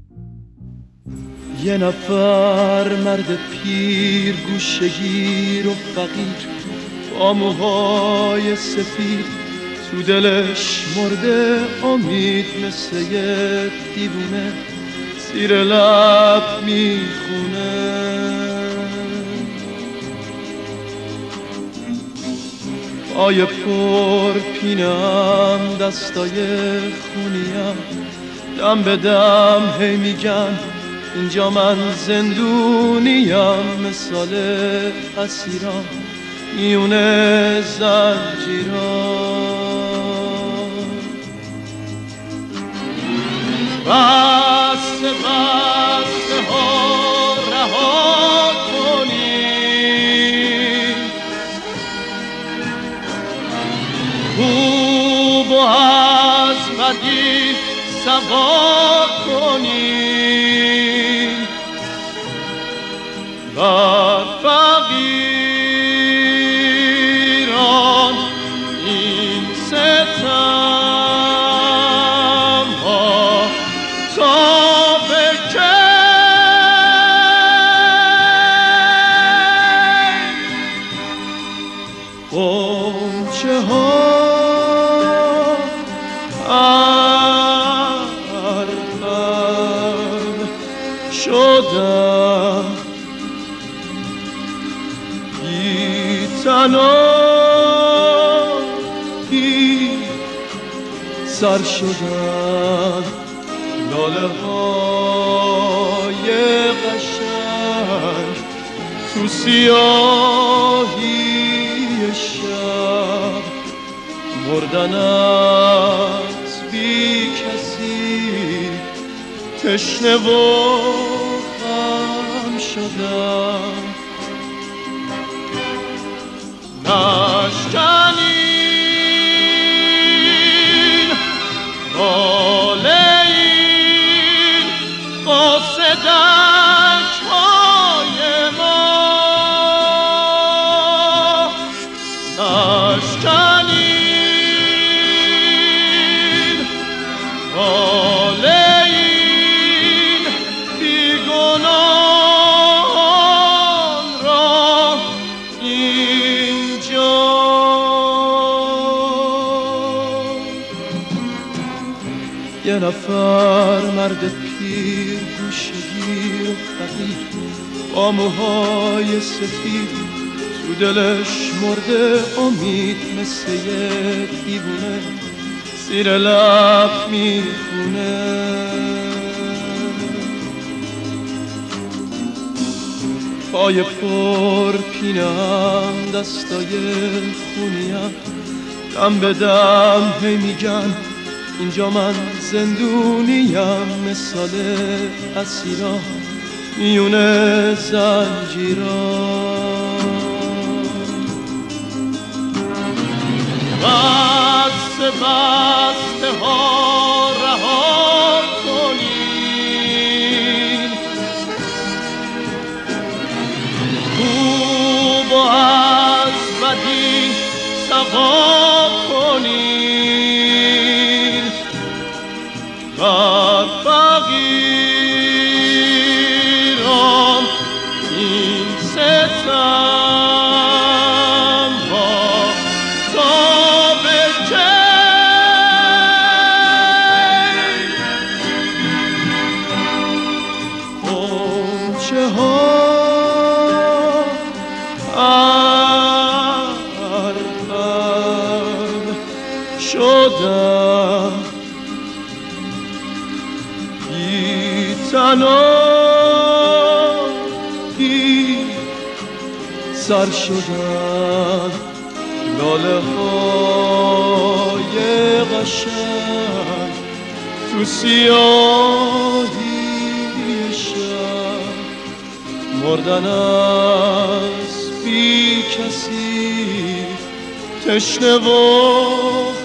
یه نفر مرد پیر گوشه‌گیر و فقیر با موهای سفید تو دلش مرده امید مثل یه دیوونه زیر لب میخونه. پای پر پینم دستای خونیم دم به دم هی میگن اینجا من زندونیم، مثال اسیران میونه زنجیران. بسته بسته ها رها کنیم، خوب و از بدی سوا کنیم، بر فقیران این ستم ها تا به کی؟ غنچه ها شدم بی تنهایی، سر شدم لاله های قشنگ تو سیاهی شب، مردن از بی کسی تشنه و غم شدم. نشکنین باله این قاصدک های ما، نشکنین باله یه نفر مرد پیر گوشه‌گیر و فقیر با موهای سفید تو دلش مرده امید مثل یه دیوونه زیر لب میخونه. پای پر پینم دستای خونیم دم به دم هی میگن اینجا من زندونیم، مثال اسیران میونه زنجیران. بسته بسته ها رها کنیم، خوب و از بدی سوا کنیم، بر فقیران این ستم ها تا به کی؟ غنچه ها شدم بی تنهایی، سر شدم لاله های قشنگ تو سیاهی شب، مردن از بی کسی تشنه و